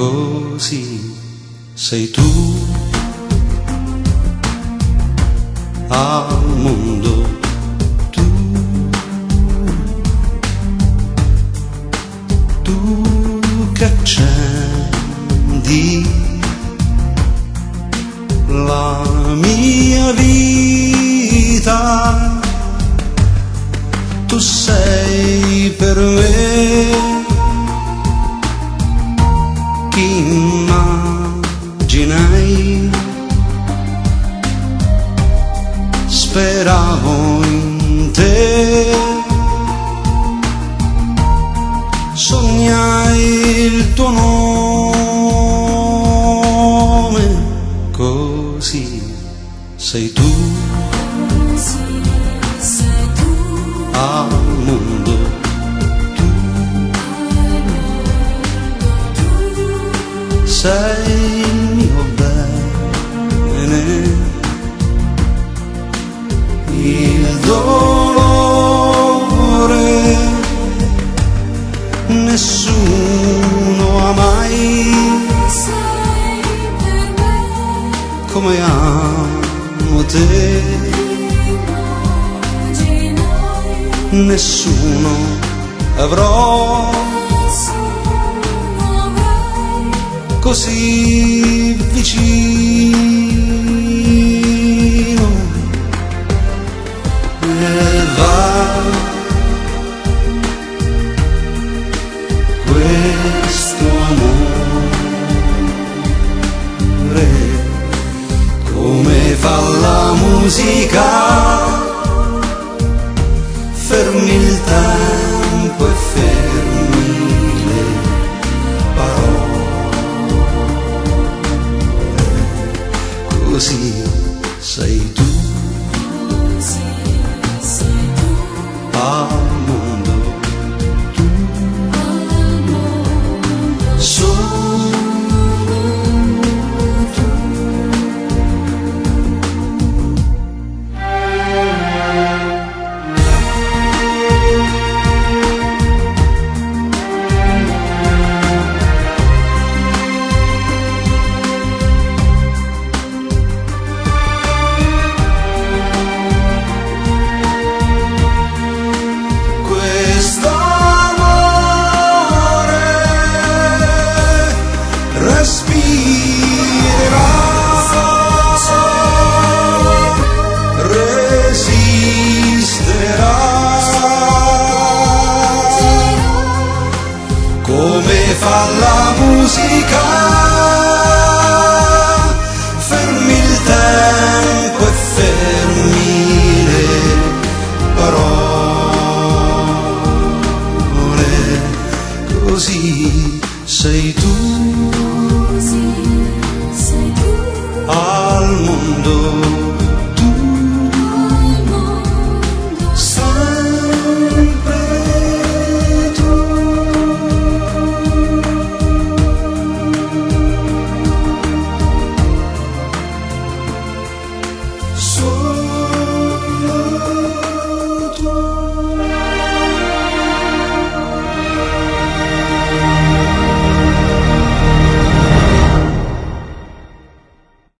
così sei tu al mondo, tu che accendi la mia vita, tu sei per me chi immaginai, speravo in te, sognai il tuo nome, così sei tu al mondo, tu sei il mio bene, il dolore nessuno ha mai come amo te, nessuno avrò così vicino, e va questo amore come fa la musica, fermi il tempo e fermi le parole, così sei tu al mondo, solo tu. Respirerà, resisterà, come fa la musica, fermi il tempo e fermi le parole, così sei tu